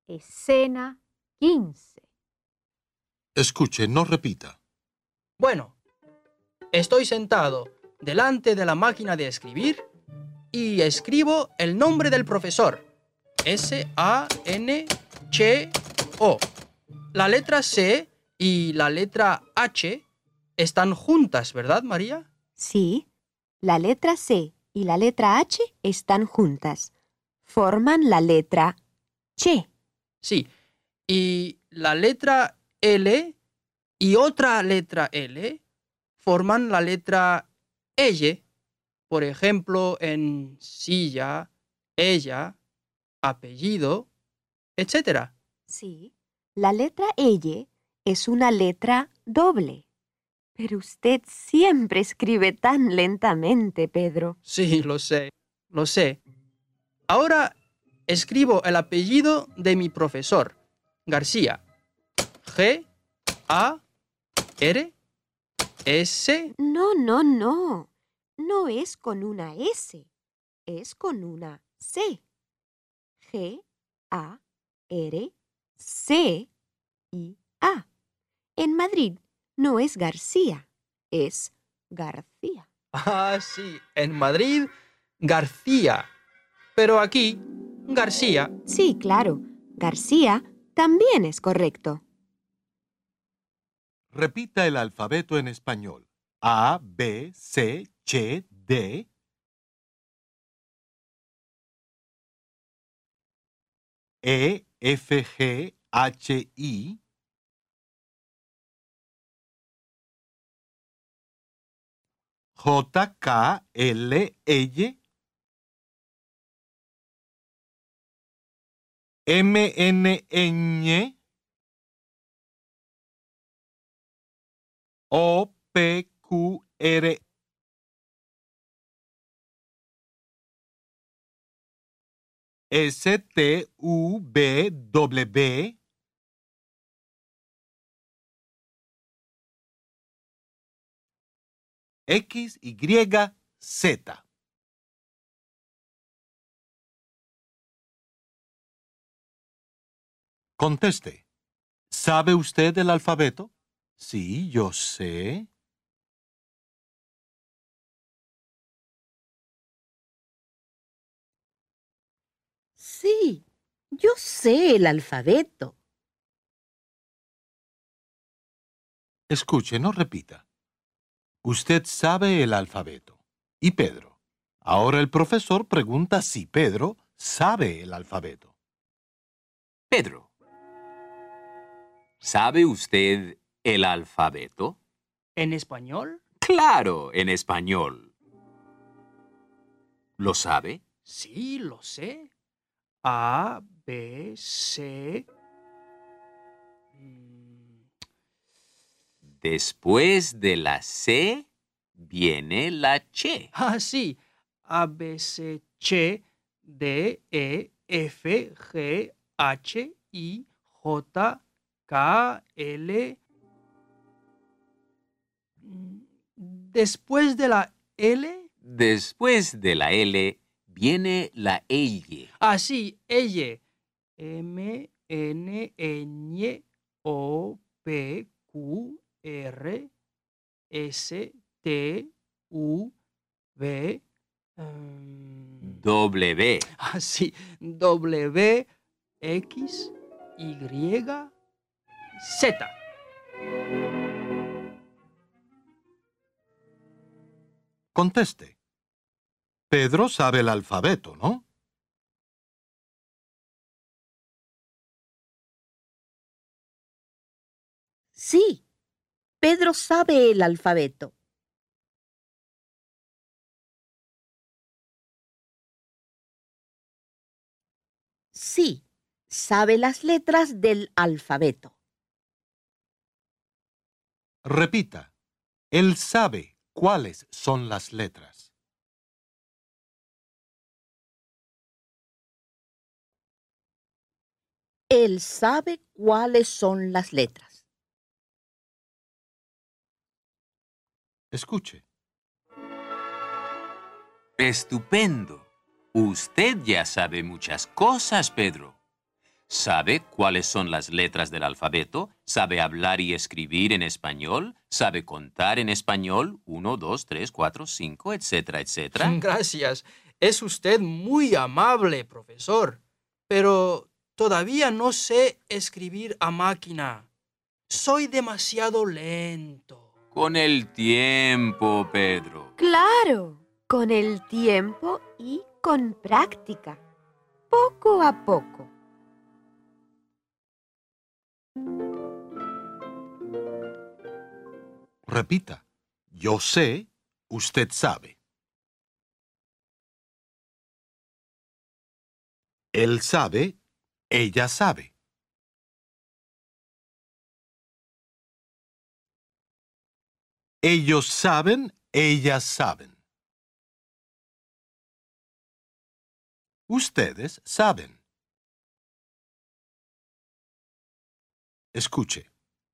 Escena 15. Escuche, no repita. Bueno, estoy sentado delante de la máquina de escribir y escribo el nombre del profesor. S-A-N-Ch-O. La letra C y la letra H están juntas, ¿verdad, María? Sí, la letra C y la letra H están juntas. Forman la letra Ch. Sí. Y la letra L y otra letra L forman la letra L. Por ejemplo, en silla, ella, apellido, etc. Sí, la letra L es una letra doble. Pero usted siempre escribe tan lentamente, Pedro. Sí, lo sé. Ahora escribo el apellido de mi profesor, García. G-A-R-S. No, no, no. No es con una S. Es con una C. G-A-R-C-I-A. En Madrid no es García, es García. Ah, sí, en Madrid, García. Pero aquí, García. Sí, claro. García también es correcto. Repita el alfabeto en español. A, B, C, Ch, D. E, F, G, H, I. J, K, L, L. M, N, Ñ. O, P, Q, R. S, T, U, V, W. X, Y, Z. Conteste. ¿Sabe usted el alfabeto? Sí, yo sé. Sí, yo sé el alfabeto. Escuche, no repita. Usted sabe el alfabeto. ¿Y Pedro? Ahora el profesor pregunta si Pedro sabe el alfabeto. Pedro, ¿sabe usted el alfabeto? ¿En español? Claro, en español. ¿Lo sabe? Sí, lo sé. A, B, C. Después de la C viene la Ch. Ah, sí. A, B, C, Ch, D, E, F, G, H, I, J, K, L. Después de la L. Después de la L viene la L. Ah, sí, ella. M, N, Ñ, O, P, Q, R, S, T, U, V. W. Ah, sí, W, X, Y, Z. Conteste. Pedro sabe el alfabeto, ¿no? Sí, Pedro sabe el alfabeto. Sí, sabe las letras del alfabeto. Repita. Él sabe cuáles son las letras. Él sabe cuáles son las letras. Escuche. Estupendo. Usted ya sabe muchas cosas, Pedro. ¿Sabe cuáles son las letras del alfabeto? ¿Sabe hablar y escribir en español? ¿Sabe contar en español? 1, 2, 3, 4, 5, etcétera, etcétera. Gracias. Es usted muy amable, profesor. Pero todavía no sé escribir a máquina. Soy demasiado lento. Con el tiempo, Pedro. Claro, con el tiempo y con práctica, poco a poco. Repita. Yo sé, usted sabe. Él sabe, ella sabe. Ellos saben, ellas saben. Ustedes saben. Escuche.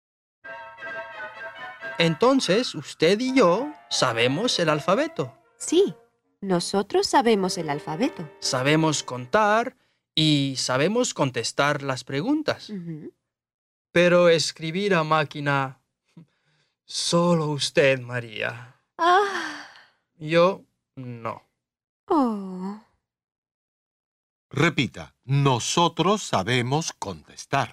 Entonces, usted y yo sabemos el alfabeto. Sí, nosotros sabemos el alfabeto. Sabemos contar y sabemos contestar las preguntas. Ujú. Pero escribir a máquina, solo usted, María. Ah, Yo no. oh. Repita. Nosotros sabemos contestar.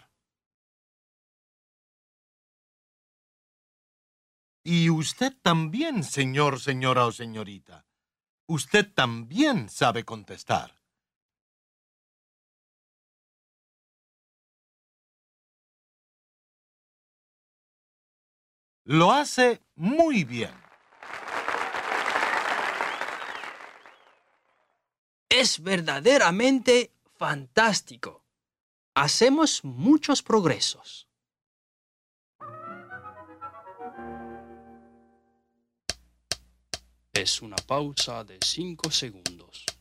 Y usted también, señor, señora o señorita. Usted también sabe contestar. Lo hace muy bien. Es verdaderamente fantástico. Hacemos muchos progresos. Es una pausa de 5 segundos.